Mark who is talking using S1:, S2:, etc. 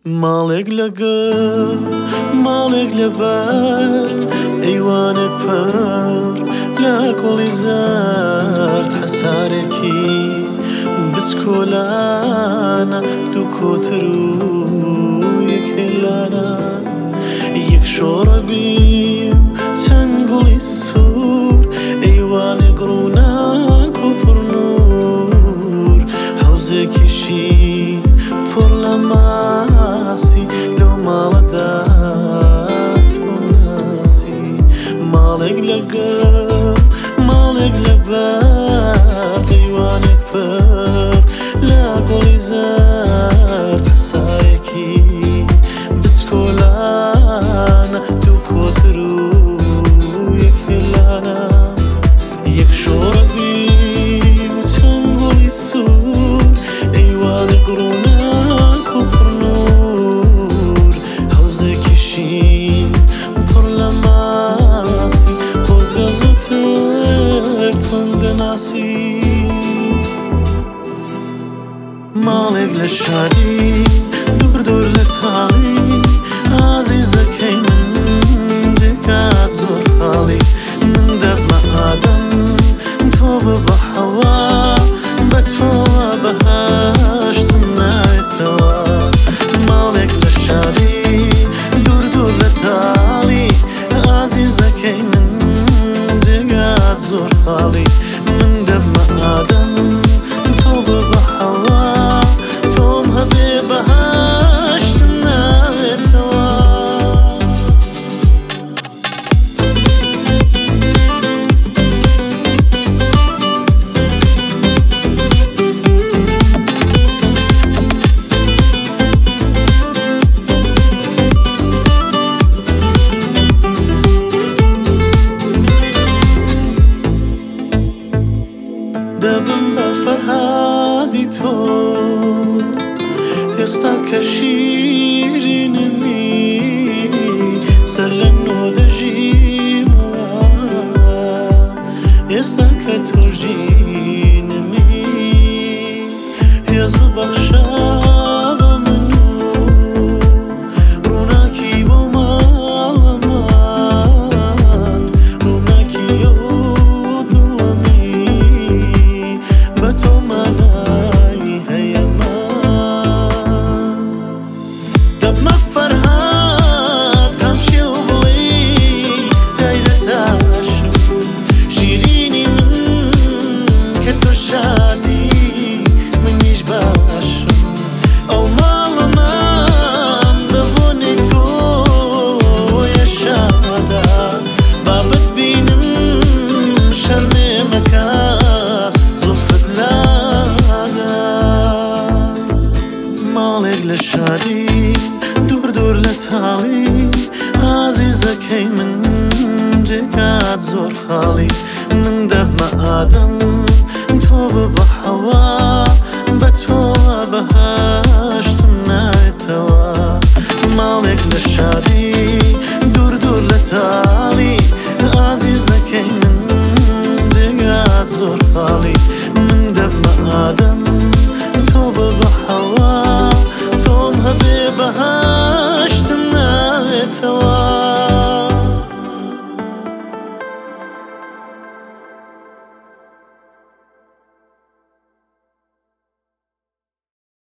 S1: ماڵێک لەگەڵ ماڵێک لەبەر ئەیوانێک پەر لە گوڵی زەرد حەسارێکی بچکۆلانە دوو کۆتر و یەک هێلانە یەک شۆڕەبی و چەند گوڵی سوور ئەیوانێک ڕووناک و پڕنوور حەوزێکی شین پڕ لە ماسی لەو ماڵەدا تۆ ناسی ماڵێک لەگەڵ ماڵێک لەبەر ئەیوانێک پەر لە گوڵی زەرد حەسارێکی بچکۆلانە دوو کۆتر و یەک هێلانە یەک شۆڕەبی و چەند گوڵی سوور ئەیوانێک ڕووناک و پڕنوور حەوزێکی شین پڕ لە ماسی خۆزگە زووتر تۆم دەناسی ماڵێک لە شادی دوور دوور لە تاڵی ئازیزەکەی من جێکات زۆر خاڵی من دەبمە ئادەم تۆ ببە حەوا بە تۆوە بەهەشتم ناوێتەوە ماڵێک لە شادی دوور دوور لە تاڵی ئازیزەکەی من جێگات زۆر خاڵی من دەبمە ئادەم تۆ ببە حەوا تۆم هەبێ بەهەشتم ناوێتەوە دەبم بە فەرهادی تۆ ئێستا کە شیرینمی سەر لە نۆ دەژیمەوە ئێستا کە تۆ ژینمی هێز ببەخشە بە من و ڕووناکی بۆ ماڵەمان ڕووناکی ئەو دڵەمی بە تۆ مانایی هەیەمان دەبمە فەرهاد کام شێو بڵێ دای لە تاشم ژیرینی من کە تۆ شادی منیش باشم ئەو ماڵەمان بە بۆنەی تۆیە شادا با بتبینم شەرمێمەکە زوڵفت لادا ماڵێک لە شادی دوور دوور لە تاڵی ئازیزەکەی من جێگات زۆر خاڵی من دەبمە ئادەم تۆ ببە حەوا